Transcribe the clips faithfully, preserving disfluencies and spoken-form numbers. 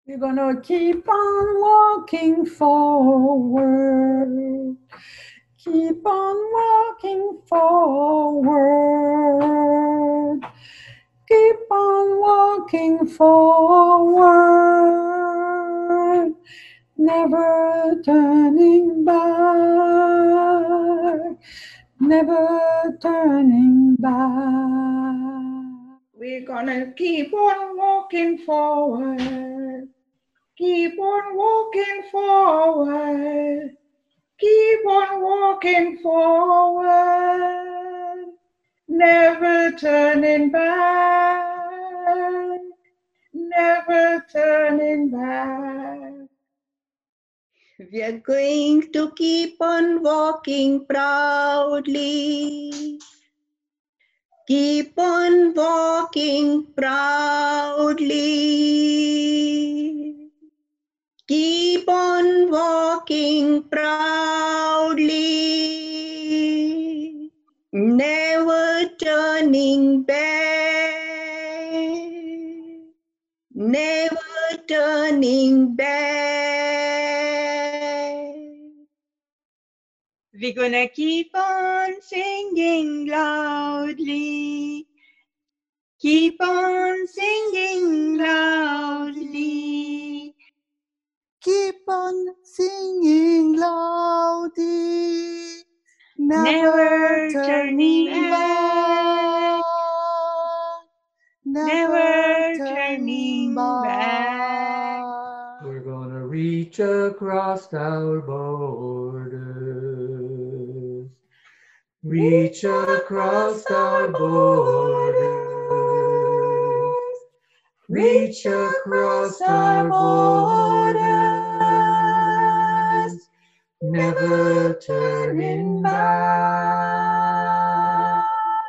We're gonna keep on walking forward. Keep on walking forward. Keep on walking forward. Never turning back. Never turning back. We're gonna keep on walking forward. Keep on walking forward. Keep on walking forward. Never turning back. Never turning back. We are going to keep on walking proudly. Keep on walking proudly. Keep on walking proudly. Never turning back. Never turning back. We're gonna keep on singing loudly. Keep on singing loudly. Keep on singing loudly. Never turning back. Never turning back. We're gonna reach across our borders. Reach across our borders. Reach across our borders. Never turning back.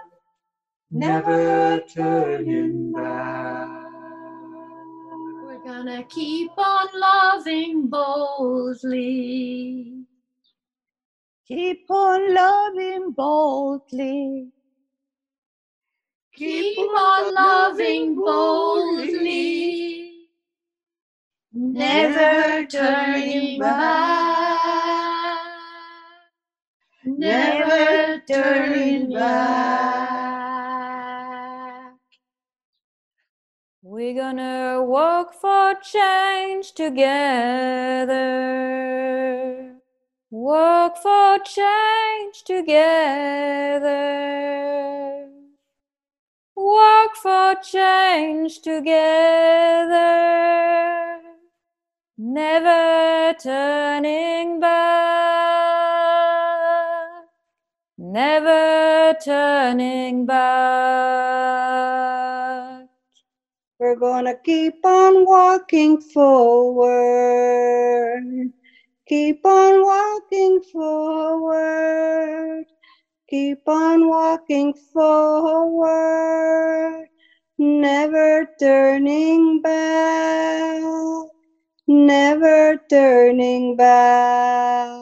Never turning back. We're gonna keep on loving boldly. Keep on loving boldly. Keep on loving boldly. Never turning back. Never turning back. We're gonna work for change together. Work for change together. Work for change together. Never turning back. Never turning back. We're gonna keep on walking forward. Keep on walking forward. Keep on walking forward. Never turning back. Never turning back.